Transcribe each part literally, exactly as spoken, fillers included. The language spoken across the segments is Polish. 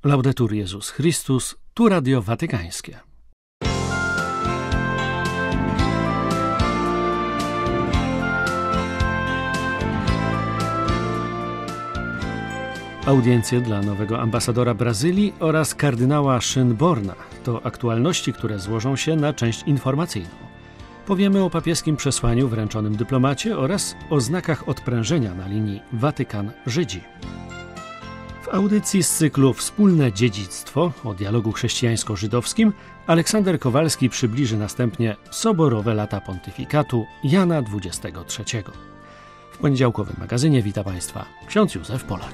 Laudetur Jezus Chrystus, tu Radio Watykańskie. Audiencje dla nowego ambasadora Brazylii oraz kardynała Schönborna to aktualności, które złożą się na część informacyjną. Powiemy o papieskim przesłaniu wręczonym dyplomacie oraz o znakach odprężenia na linii Watykan-Żydzi. W audycji z cyklu Wspólne dziedzictwo o dialogu chrześcijańsko-żydowskim Aleksander Kowalski przybliży następnie soborowe lata pontyfikatu Jana dwudziestego trzeciego. W poniedziałkowym magazynie wita Państwa ksiądz Józef Polak.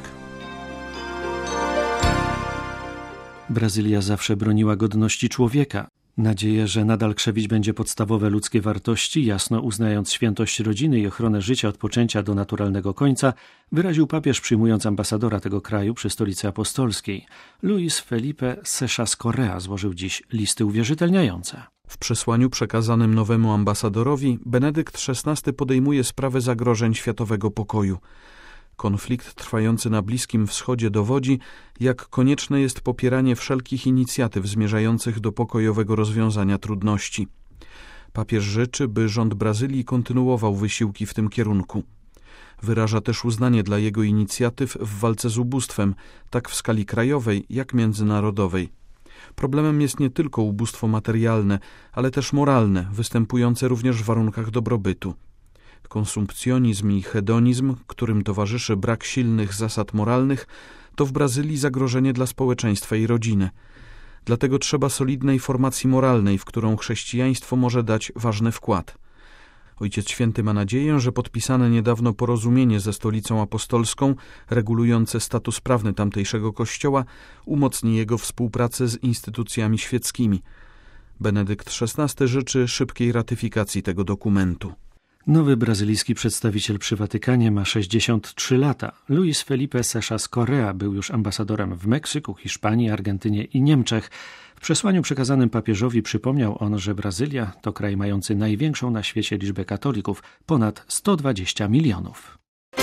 Brazylia zawsze broniła godności człowieka. Nadzieję, że nadal krzewić będzie podstawowe ludzkie wartości, jasno uznając świętość rodziny i ochronę życia od poczęcia do naturalnego końca, wyraził papież, przyjmując ambasadora tego kraju przy Stolicy Apostolskiej. Luis Felipe Seixas Correa złożył dziś listy uwierzytelniające. W przesłaniu przekazanym nowemu ambasadorowi Benedykt szesnasty podejmuje sprawę zagrożeń światowego pokoju. Konflikt trwający na Bliskim Wschodzie dowodzi, jak konieczne jest popieranie wszelkich inicjatyw zmierzających do pokojowego rozwiązania trudności. Papież życzy, by rząd Brazylii kontynuował wysiłki w tym kierunku. Wyraża też uznanie dla jego inicjatyw w walce z ubóstwem, tak w skali krajowej, jak międzynarodowej. Problemem jest nie tylko ubóstwo materialne, ale też moralne, występujące również w warunkach dobrobytu. Konsumpcjonizm i hedonizm, którym towarzyszy brak silnych zasad moralnych, to w Brazylii zagrożenie dla społeczeństwa i rodziny. Dlatego trzeba solidnej formacji moralnej, w którą chrześcijaństwo może dać ważny wkład. Ojciec Święty ma nadzieję, że podpisane niedawno porozumienie ze Stolicą Apostolską, regulujące status prawny tamtejszego kościoła, umocni jego współpracę z instytucjami świeckimi. Benedykt szesnasty życzy szybkiej ratyfikacji tego dokumentu. Nowy brazylijski przedstawiciel przy Watykanie ma sześćdziesiąt trzy lata. Luis Felipe Seixas Correa był już ambasadorem w Meksyku, Hiszpanii, Argentynie i Niemczech. W przesłaniu przekazanym papieżowi przypomniał on, że Brazylia to kraj mający największą na świecie liczbę katolików, ponad sto dwadzieścia milionów.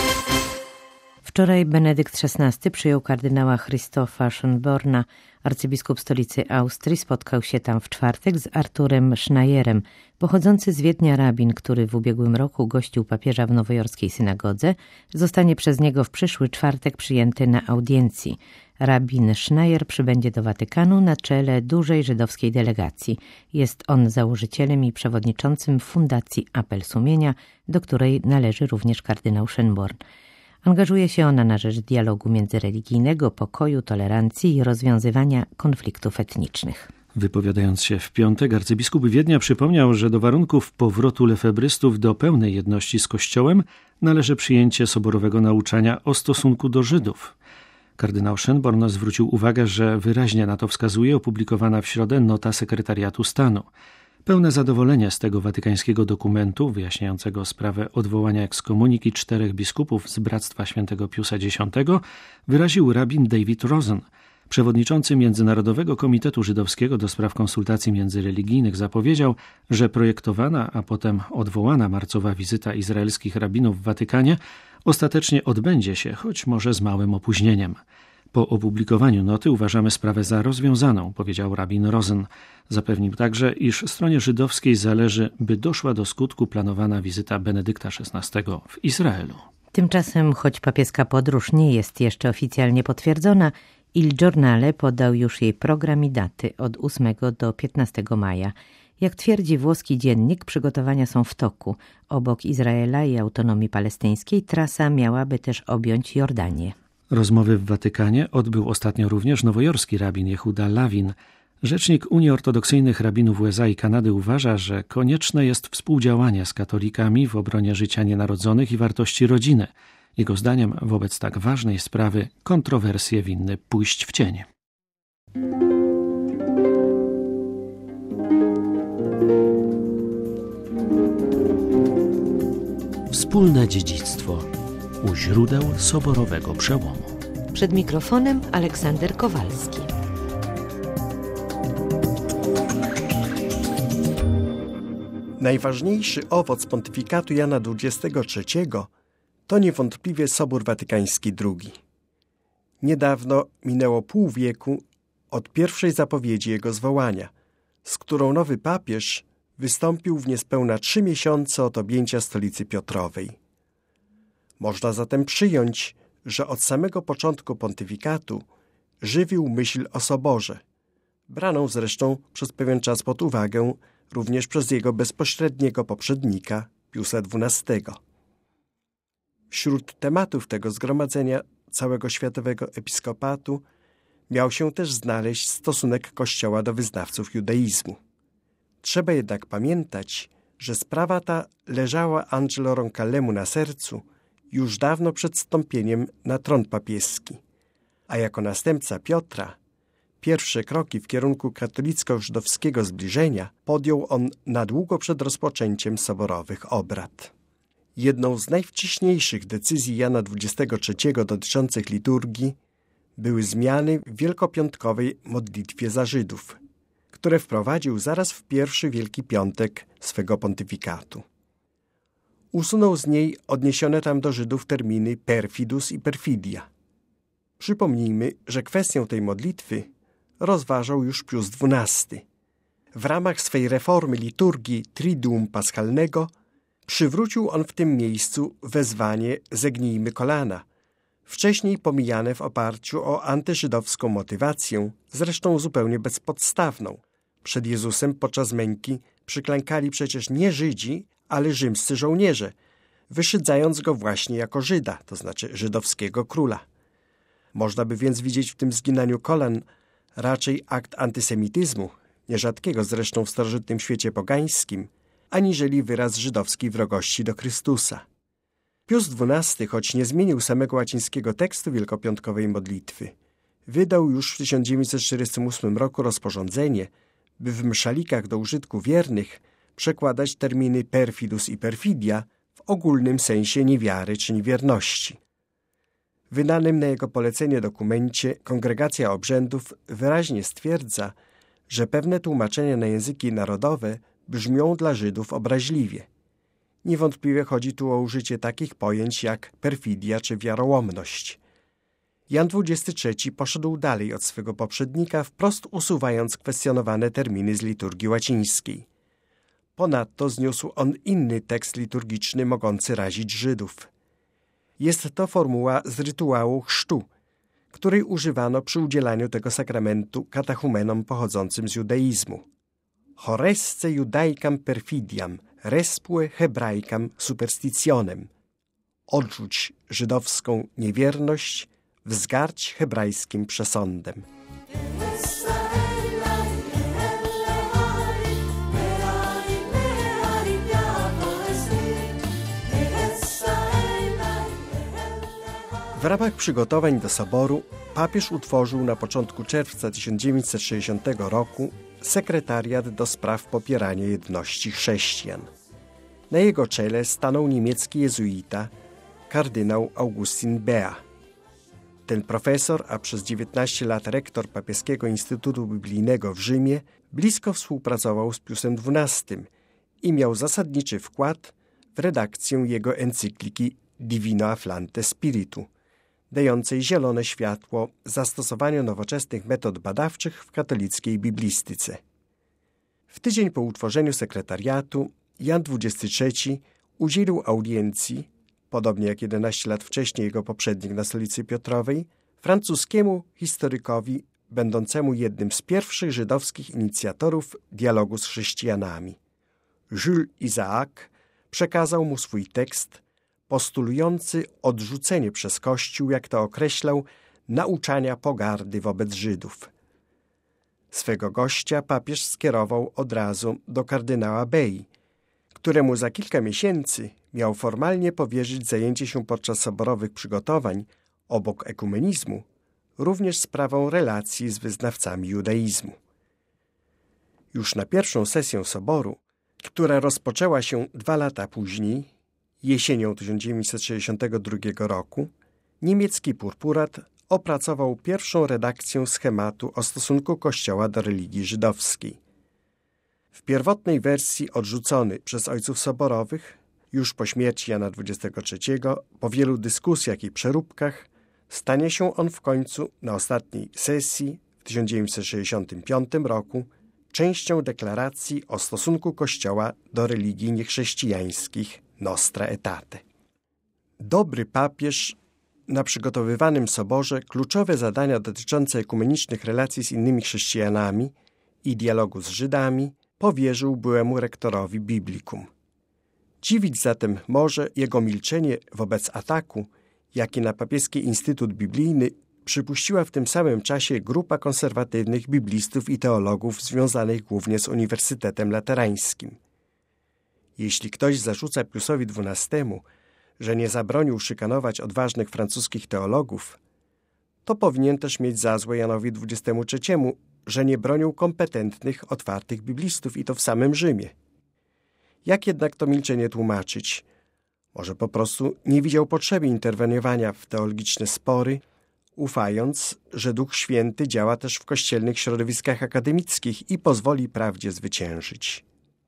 Wczoraj Benedykt szesnasty przyjął kardynała Christofa Schönborna. Arcybiskup stolicy Austrii spotkał się tam w czwartek z Arturem Schneyerem, pochodzący z Wiednia rabin, który w ubiegłym roku gościł papieża w nowojorskiej synagodze, zostanie przez niego w przyszły czwartek przyjęty na audiencji. Rabin Schneier przybędzie do Watykanu na czele dużej żydowskiej delegacji. Jest on założycielem i przewodniczącym Fundacji Apel Sumienia, do której należy również kardynał Schönborn. Angażuje się ona na rzecz dialogu międzyreligijnego, pokoju, tolerancji i rozwiązywania konfliktów etnicznych. Wypowiadając się w piątek, arcybiskup Wiednia przypomniał, że do warunków powrotu lefebrystów do pełnej jedności z Kościołem należy przyjęcie soborowego nauczania o stosunku do Żydów. Kardynał Schönborn zwrócił uwagę, że wyraźnie na to wskazuje opublikowana w środę nota sekretariatu stanu. Pełne zadowolenie z tego watykańskiego dokumentu wyjaśniającego sprawę odwołania ekskomuniki czterech biskupów z Bractwa Świętego Piusa Dziesiątego wyraził rabin David Rosen. Przewodniczący Międzynarodowego Komitetu Żydowskiego do spraw konsultacji międzyreligijnych zapowiedział, że projektowana, a potem odwołana marcowa wizyta izraelskich rabinów w Watykanie ostatecznie odbędzie się, choć może z małym opóźnieniem. Po opublikowaniu noty uważamy sprawę za rozwiązaną, powiedział rabin Rosen. Zapewnił także, iż stronie żydowskiej zależy, by doszła do skutku planowana wizyta Benedykta szesnastego w Izraelu. Tymczasem, choć papieska podróż nie jest jeszcze oficjalnie potwierdzona, Il Giornale podał już jej program i daty od ósmego do piętnastego maja. Jak twierdzi włoski dziennik, przygotowania są w toku. Obok Izraela i autonomii palestyńskiej trasa miałaby też objąć Jordanię. Rozmowy w Watykanie odbył ostatnio również nowojorski rabin Jehuda Lawin. Rzecznik Unii Ortodoksyjnych Rabinów U S A i Kanady uważa, że konieczne jest współdziałanie z katolikami w obronie życia nienarodzonych i wartości rodziny. Jego zdaniem wobec tak ważnej sprawy kontrowersje winny pójść w cień. Wspólne dziedzictwo u źródeł soborowego przełomu. Przed mikrofonem Aleksander Kowalski. Najważniejszy owoc pontyfikatu Jana dwudziestego trzeciego to niewątpliwie Sobór Watykański drugi. Niedawno minęło pół wieku od pierwszej zapowiedzi jego zwołania, z którą nowy papież wystąpił w niespełna trzy miesiące od objęcia stolicy Piotrowej. Można zatem przyjąć, że od samego początku pontyfikatu żywił myśl o soborze, braną zresztą przez pewien czas pod uwagę również przez jego bezpośredniego poprzednika Piusa dwunastego. Wśród tematów tego zgromadzenia całego światowego episkopatu miał się też znaleźć stosunek Kościoła do wyznawców judaizmu. Trzeba jednak pamiętać, że sprawa ta leżała Angelo Roncallemu na sercu już dawno przed wstąpieniem na tron papieski, a jako następca Piotra pierwsze kroki w kierunku katolicko-żydowskiego zbliżenia podjął on na długo przed rozpoczęciem soborowych obrad. Jedną z najwcześniejszych decyzji Jana dwudziestego trzeciego dotyczących liturgii były zmiany w wielkopiątkowej modlitwie za Żydów, które wprowadził zaraz w pierwszy Wielki Piątek swego pontyfikatu. Usunął z niej odniesione tam do Żydów terminy perfidus i perfidia. Przypomnijmy, że kwestię tej modlitwy rozważał już Pius dwunasty. W ramach swej reformy liturgii Triduum Paschalnego przywrócił on w tym miejscu wezwanie zegnijmy kolana, wcześniej pomijane w oparciu o antyżydowską motywację, zresztą zupełnie bezpodstawną. Przed Jezusem podczas męki przyklękali przecież nie Żydzi, ale rzymscy żołnierze, wyszydzając go właśnie jako Żyda, to znaczy żydowskiego króla. Można by więc widzieć w tym zginaniu kolan raczej akt antysemityzmu, nierzadkiego zresztą w starożytnym świecie pogańskim, aniżeli wyraz żydowskiej wrogości do Chrystusa. Pius dwunasty, choć nie zmienił samego łacińskiego tekstu wielkopiątkowej modlitwy, wydał już w tysiąc dziewięćset czterdziestym ósmym roku rozporządzenie, by w mszalikach do użytku wiernych przekładać terminy perfidus i perfidia w ogólnym sensie niewiary czy niewierności. W wydanym na jego polecenie dokumencie Kongregacja Obrzędów wyraźnie stwierdza, że pewne tłumaczenia na języki narodowe brzmią dla Żydów obraźliwie. Niewątpliwie chodzi tu o użycie takich pojęć jak perfidia czy wiarołomność. Jan dwudziesty trzeci poszedł dalej od swego poprzednika, wprost usuwając kwestionowane terminy z liturgii łacińskiej. Ponadto zniósł on inny tekst liturgiczny mogący razić Żydów. Jest to formuła z rytuału chrztu, której używano przy udzielaniu tego sakramentu katechumenom pochodzącym z judaizmu. Horesce judaicam perfidiam, respue hebraicam superstitionem. Odrzuć żydowską niewierność, wzgarć hebrajskim przesądem. W ramach przygotowań do soboru papież utworzył na początku czerwca tysiąc dziewięćset sześćdziesiątego roku sekretariat do spraw popierania jedności chrześcijan. Na jego czele stanął niemiecki jezuita, kardynał Augustin Bea. Ten profesor, a przez dziewiętnaście lat rektor Papieskiego Instytutu Biblijnego w Rzymie, blisko współpracował z Piusem dwunastym i miał zasadniczy wkład w redakcję jego encykliki Divino Afflante Spiritu, dającej zielone światło zastosowaniu nowoczesnych metod badawczych w katolickiej biblistyce. W tydzień po utworzeniu sekretariatu Jan dwudziesty trzeci udzielił audiencji, podobnie jak jedenaście lat wcześniej jego poprzednik na stolicy Piotrowej, francuskiemu historykowi będącemu jednym z pierwszych żydowskich inicjatorów dialogu z chrześcijanami. Jules Isaac przekazał mu swój tekst postulujący odrzucenie przez Kościół, jak to określał, nauczania pogardy wobec Żydów. Swego gościa papież skierował od razu do kardynała Bei, któremu za kilka miesięcy miał formalnie powierzyć zajęcie się podczas soborowych przygotowań, obok ekumenizmu, również sprawą relacji z wyznawcami judaizmu. Już na pierwszą sesję soboru, która rozpoczęła się dwa lata później, jesienią tysiąc dziewięćset sześćdziesiątego drugiego roku, niemiecki purpurat opracował pierwszą redakcję schematu o stosunku Kościoła do religii żydowskiej. W pierwotnej wersji odrzucony przez ojców soborowych, już po śmierci Jana dwudziestego trzeciego, po wielu dyskusjach i przeróbkach, stanie się on w końcu na ostatniej sesji w tysiąc dziewięćset sześćdziesiątym piątym roku częścią deklaracji o stosunku Kościoła do religii niechrześcijańskich Nostra Aetate. Dobry papież na przygotowywanym soborze kluczowe zadania dotyczące ekumenicznych relacji z innymi chrześcijanami i dialogu z Żydami powierzył byłemu rektorowi Biblicum. Dziwić zatem może jego milczenie wobec ataku, jaki na papieski Instytut Biblijny przypuściła w tym samym czasie grupa konserwatywnych biblistów i teologów związanych głównie z Uniwersytetem Laterańskim. Jeśli ktoś zarzuca Piusowi dwunastemu, że nie zabronił szykanować odważnych francuskich teologów, to powinien też mieć za złe Janowi dwudziestemu trzeciemu, że nie bronił kompetentnych, otwartych biblistów i to w samym Rzymie. Jak jednak to milczenie tłumaczyć? Może po prostu nie widział potrzeby interweniowania w teologiczne spory, ufając, że Duch Święty działa też w kościelnych środowiskach akademickich i pozwoli prawdzie zwyciężyć.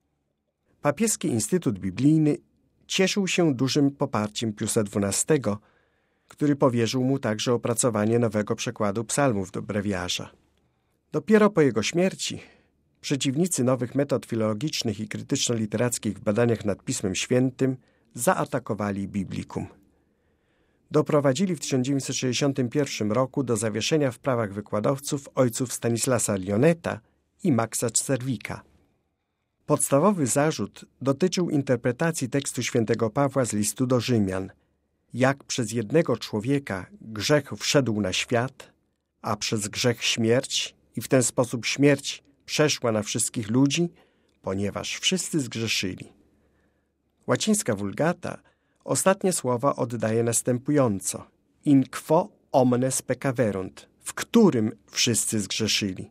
Papieski Instytut Biblijny cieszył się dużym poparciem Piusa dwunastego, który powierzył mu także opracowanie nowego przekładu psalmów do brewiarza. Dopiero po jego śmierci przeciwnicy nowych metod filologicznych i krytyczno-literackich w badaniach nad Pismem Świętym zaatakowali Biblicum. Doprowadzili w tysiąc dziewięćset sześćdziesiątym pierwszym roku do zawieszenia w prawach wykładowców ojców Stanislasa Lioneta i Maxa Czerwika. Podstawowy zarzut dotyczył interpretacji tekstu świętego Pawła z listu do Rzymian. Jak przez jednego człowieka grzech wszedł na świat, a przez grzech śmierć i w ten sposób śmierć przeszła na wszystkich ludzi, ponieważ wszyscy zgrzeszyli. Łacińska Vulgata ostatnie słowa oddaje następująco: in quo omnes peccaverunt, w którym wszyscy zgrzeszyli.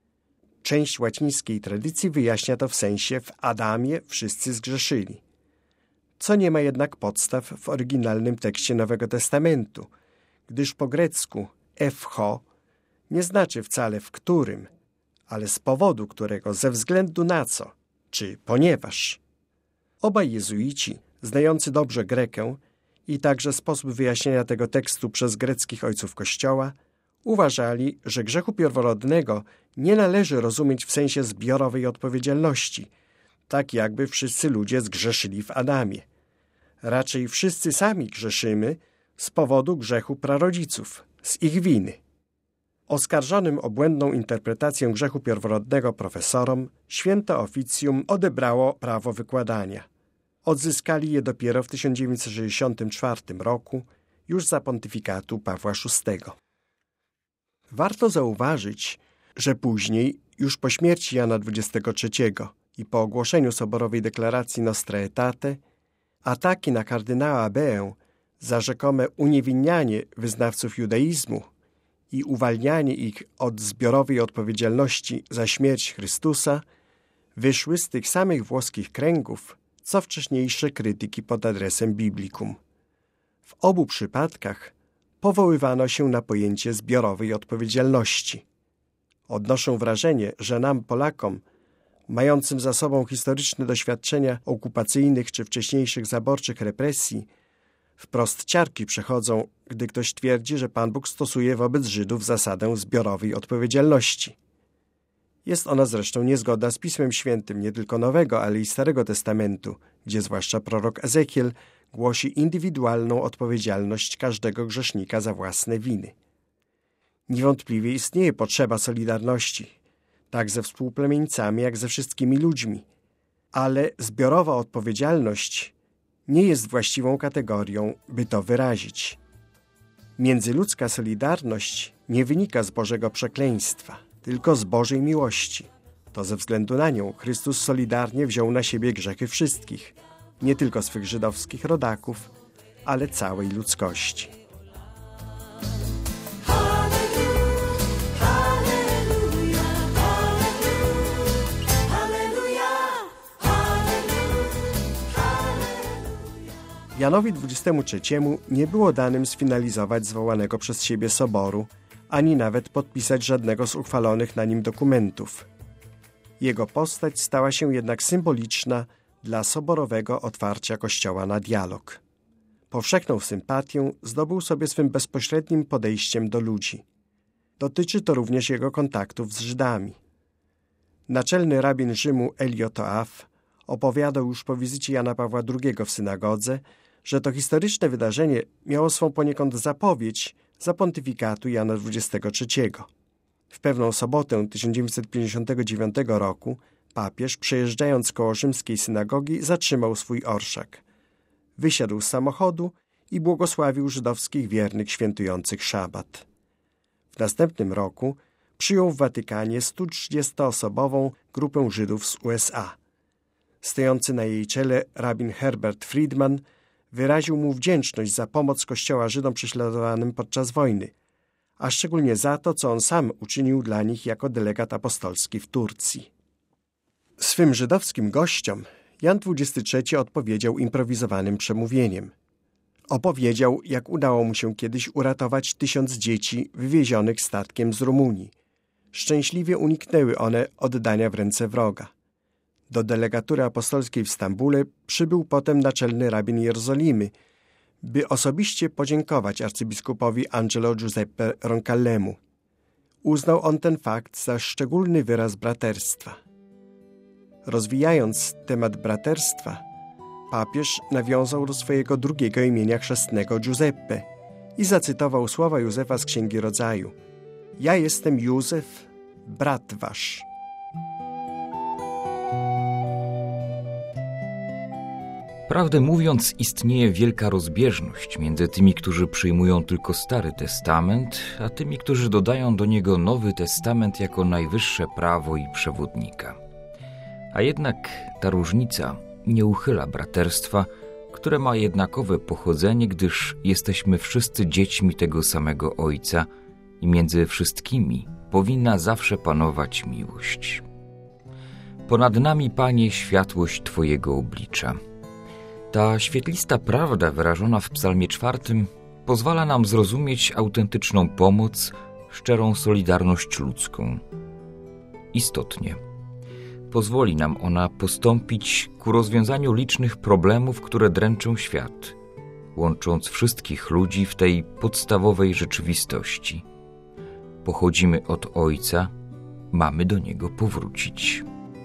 Część łacińskiej tradycji wyjaśnia to w sensie w Adamie wszyscy zgrzeszyli, co nie ma jednak podstaw w oryginalnym tekście Nowego Testamentu, gdyż po grecku efcho nie znaczy wcale w którym, ale z powodu którego, ze względu na co, czy ponieważ. Obaj jezuici, znający dobrze Grekę i także sposób wyjaśnienia tego tekstu przez greckich ojców Kościoła, uważali, że grzechu pierworodnego nie należy rozumieć w sensie zbiorowej odpowiedzialności, tak jakby wszyscy ludzie zgrzeszyli w Adamie. Raczej wszyscy sami grzeszymy z powodu grzechu prarodziców, z ich winy. Oskarżonym o błędną interpretację grzechu pierworodnego profesorom święte oficjum odebrało prawo wykładania. Odzyskali je dopiero w tysiąc dziewięćset sześćdziesiątym czwartym roku, już za pontyfikatu Pawła szóstego. Warto zauważyć, że później, już po śmierci Jana dwudziestego trzeciego i po ogłoszeniu soborowej deklaracji Nostra Aetate, ataki na kardynała Beę za rzekome uniewinnianie wyznawców judaizmu i uwalnianie ich od zbiorowej odpowiedzialności za śmierć Chrystusa wyszły z tych samych włoskich kręgów, co wcześniejsze krytyki pod adresem Biblicum. W obu przypadkach powoływano się na pojęcie zbiorowej odpowiedzialności. Odnoszę wrażenie, że nam, Polakom, mającym za sobą historyczne doświadczenia okupacyjnych czy wcześniejszych zaborczych represji, wprost ciarki przechodzą, gdy ktoś twierdzi, że Pan Bóg stosuje wobec Żydów zasadę zbiorowej odpowiedzialności. Jest ona zresztą niezgodna z Pismem Świętym nie tylko Nowego, ale i Starego Testamentu, gdzie zwłaszcza prorok Ezechiel głosi indywidualną odpowiedzialność każdego grzesznika za własne winy. Niewątpliwie istnieje potrzeba solidarności, tak ze współplemieńcami, jak ze wszystkimi ludźmi, ale zbiorowa odpowiedzialność nie jest właściwą kategorią, by to wyrazić. Międzyludzka solidarność nie wynika z Bożego przekleństwa, tylko z Bożej miłości. To ze względu na nią Chrystus solidarnie wziął na siebie grzechy wszystkich, nie tylko swych żydowskich rodaków, ale całej ludzkości. Janowi dwudziestemu trzeciemu nie było danym sfinalizować zwołanego przez siebie soboru, ani nawet podpisać żadnego z uchwalonych na nim dokumentów. Jego postać stała się jednak symboliczna dla soborowego otwarcia Kościoła na dialog. Powszechną sympatię zdobył sobie swym bezpośrednim podejściem do ludzi. Dotyczy to również jego kontaktów z Żydami. Naczelny rabin Rzymu Elio Toaf opowiadał już po wizycie Jana Pawła drugiego w synagodze, że to historyczne wydarzenie miało swą poniekąd zapowiedź za pontyfikatu Jana dwudziestego trzeciego. W pewną sobotę tysiąc dziewięćset pięćdziesiątego dziewiątego roku papież, przejeżdżając koło rzymskiej synagogi, zatrzymał swój orszak. Wysiadł z samochodu i błogosławił żydowskich wiernych świętujących szabat. W następnym roku przyjął w Watykanie sto trzydziestoosobową grupę Żydów z U S A. Stojący na jej czele rabin Herbert Friedman wyraził mu wdzięczność za pomoc Kościoła Żydom prześladowanym podczas wojny, a szczególnie za to, co on sam uczynił dla nich jako delegat apostolski w Turcji. Swym żydowskim gościom Jan dwudziesty trzeci odpowiedział improwizowanym przemówieniem. Opowiedział, jak udało mu się kiedyś uratować tysiąc dzieci wywiezionych statkiem z Rumunii. Szczęśliwie uniknęły one oddania w ręce wroga. Do delegatury apostolskiej w Stambule przybył potem naczelny rabin Jerozolimy, by osobiście podziękować arcybiskupowi Angelo Giuseppe Roncallemu. Uznał on ten fakt za szczególny wyraz braterstwa. Rozwijając temat braterstwa, papież nawiązał do swojego drugiego imienia chrzestnego Giuseppe i zacytował słowa Józefa z Księgi Rodzaju: „Ja jestem Józef, brat wasz”. Prawdę mówiąc, istnieje wielka rozbieżność między tymi, którzy przyjmują tylko Stary Testament, a tymi, którzy dodają do niego Nowy Testament jako najwyższe prawo i przewodnika. A jednak ta różnica nie uchyla braterstwa, które ma jednakowe pochodzenie, gdyż jesteśmy wszyscy dziećmi tego samego Ojca i między wszystkimi powinna zawsze panować miłość. Ponad nami, Panie, światłość Twojego oblicza. Ta świetlista prawda wyrażona w psalmie czwartym pozwala nam zrozumieć autentyczną pomoc, szczerą solidarność ludzką. Istotnie, pozwoli nam ona postąpić ku rozwiązaniu licznych problemów, które dręczą świat, łącząc wszystkich ludzi w tej podstawowej rzeczywistości. Pochodzimy od Ojca, mamy do Niego powrócić.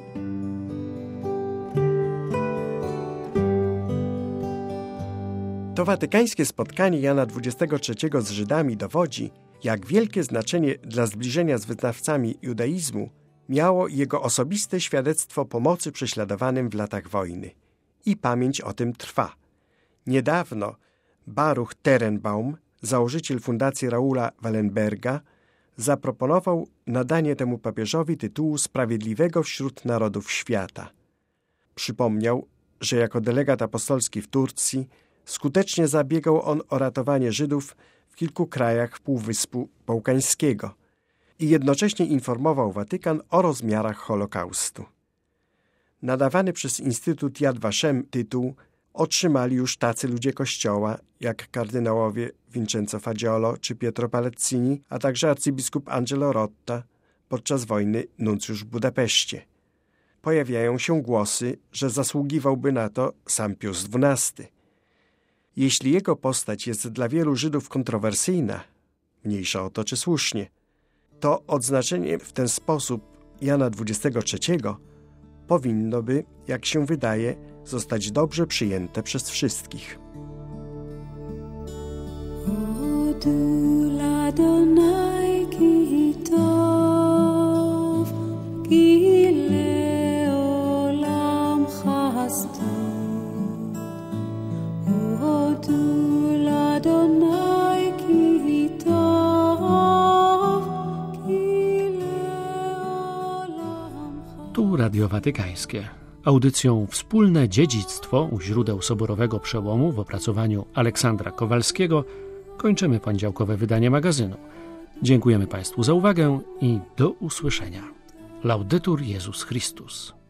To watykańskie spotkanie Jana dwudziestego trzeciego z Żydami dowodzi, jak wielkie znaczenie dla zbliżenia z wyznawcami judaizmu miało jego osobiste świadectwo pomocy prześladowanym w latach wojny. I pamięć o tym trwa. Niedawno Baruch Terenbaum, założyciel fundacji Raula Wallenberga, zaproponował nadanie temu papieżowi tytułu Sprawiedliwego wśród Narodów Świata. Przypomniał, że jako delegat apostolski w Turcji skutecznie zabiegał on o ratowanie Żydów w kilku krajach Półwyspu Bałkańskiego i jednocześnie informował Watykan o rozmiarach Holokaustu. Nadawany przez Instytut Yad Vashem tytuł otrzymali już tacy ludzie Kościoła, jak kardynałowie Vincenzo Fagiolo czy Pietro Palezzini, a także arcybiskup Angelo Rotta, podczas wojny nuncjusz w Budapeszcie. Pojawiają się głosy, że zasługiwałby na to sam Pius dwunasty. Jeśli jego postać jest dla wielu Żydów kontrowersyjna, mniejsza o to czy słusznie, to odznaczenie w ten sposób Jana dwudziestego trzeciego powinno by, jak się wydaje, zostać dobrze przyjęte przez wszystkich. Tu Radio Watykańskie. Audycją Wspólne Dziedzictwo u źródeł Soborowego Przełomu w opracowaniu Aleksandra Kowalskiego kończymy poniedziałkowe wydanie magazynu. Dziękujemy Państwu za uwagę i do usłyszenia. Laudetur Jezus Chrystus.